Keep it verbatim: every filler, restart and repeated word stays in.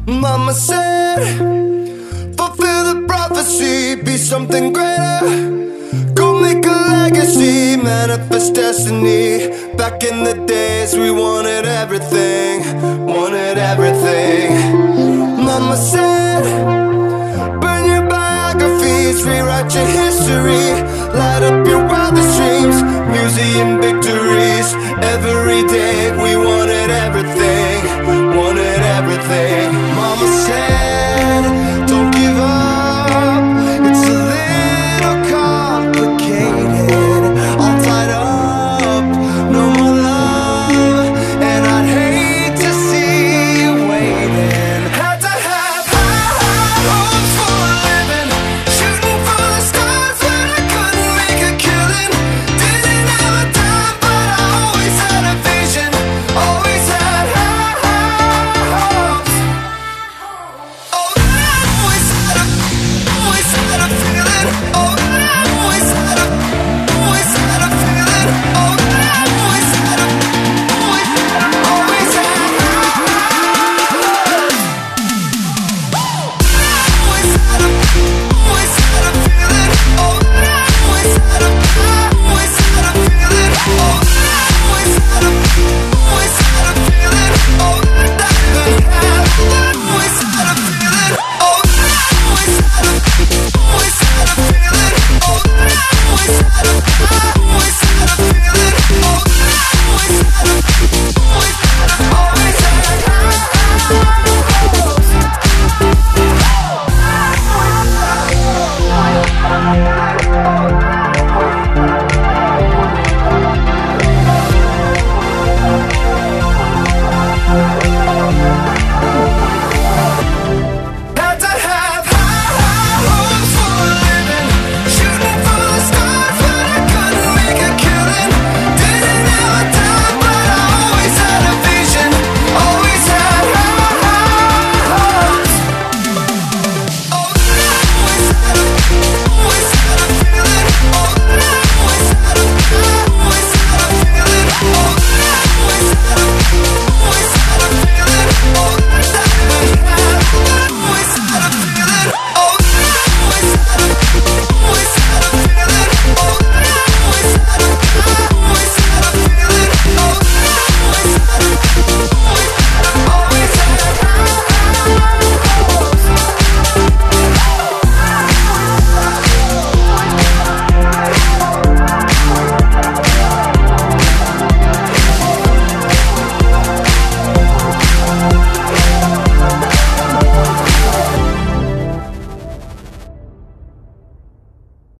Mama said, fulfill the prophecy, be something greater. Go make a legacy, manifest destiny. Back in the days we wanted everything, wanted everything. Mama said, burn your biographies, rewrite your history. Light up your wildest dreams, museum big